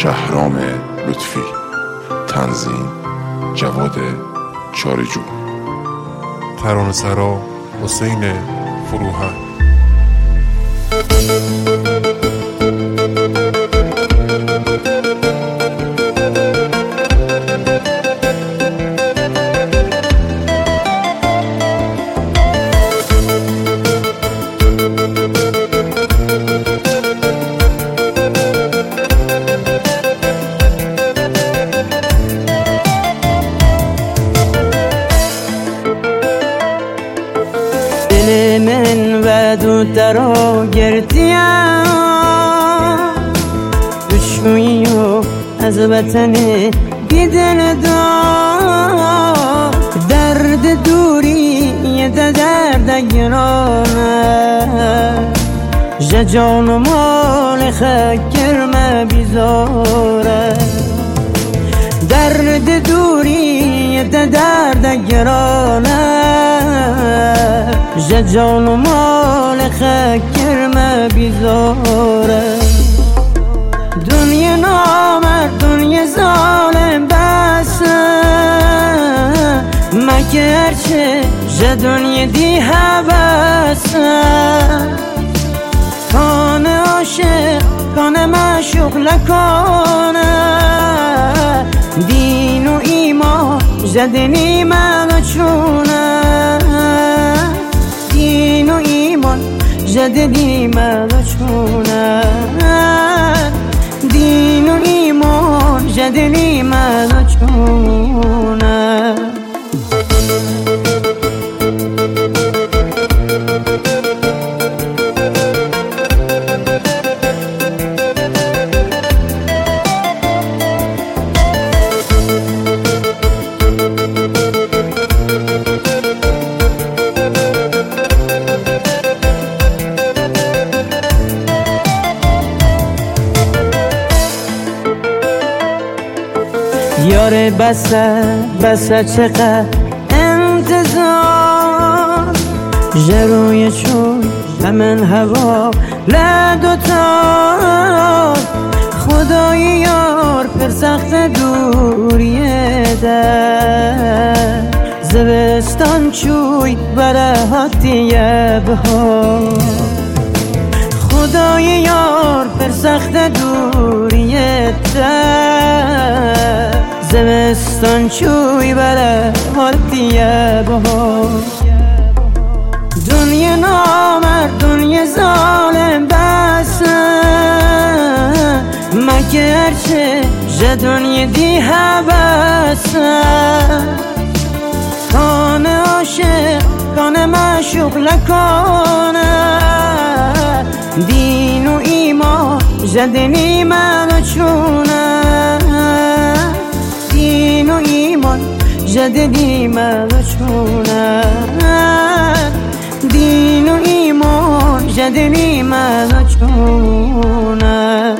شهرام لطفی. تنظیم جواد چارجو. ترانه‌سرا حسین فروهر. من و دو درا گردیم دشویی و از وطن بیدن دار درد دوری ده درد گرانه جان و مال خکر ما بیزاره درد دوری ده درد گرانه جان و مال خکر ما بیزاره دنیا نامرد دنیا ظالم بس مگه هرچه دنیا دی حبس کان عاشق کان معشوق لکانه دین و ایمان جدنی منو چونه دین و ایمان جدنی منو چونه دین و ایمان جدنی منو چونه یار بسه چقدر انتظار جروی چون من هوا لدوتا خدای یار پر سخت دوریه ده زبستان چوی بره هاتیه بها خدای یار پر سخت دوریه ده زمستان چوی بره حالتیه بها دنیا نامرد دنیا ظالم بس مگه هرچه دنیا دی حبس کان عاشق کان معشوق لکانه دین و ایمان جدنی منو چونه دین و ایمان جدنی منو چونه دین و ایمان جدنی منو چونه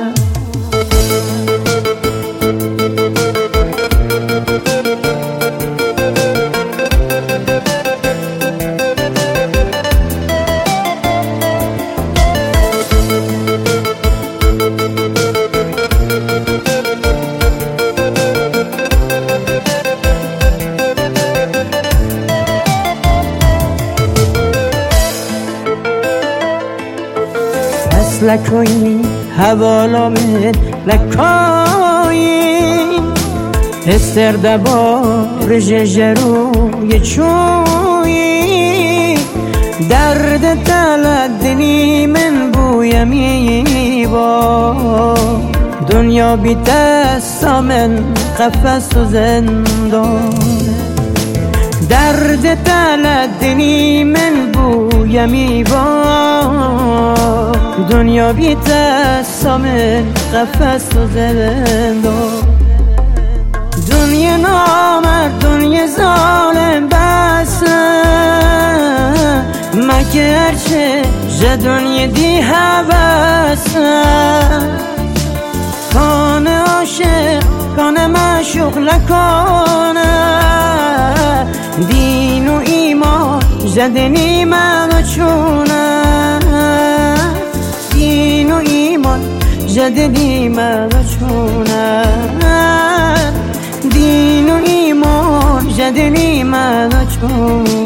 لکوی حوالا من لکوی استرده بار جروی چوی درد تلدنی من بویمی با دنیا بی دستا من قفص و زندان درد تلدنی من بویمی با دنیا بی دستا من قفص و زندان دنیا نامرد دنیا ظالم بس مگه هرچه دنیا دی حبس کان عاشق کان معشوق لکانه دین و ایمان جدنی منو چونه دین و ایمان جدنی منو چونه ملچونه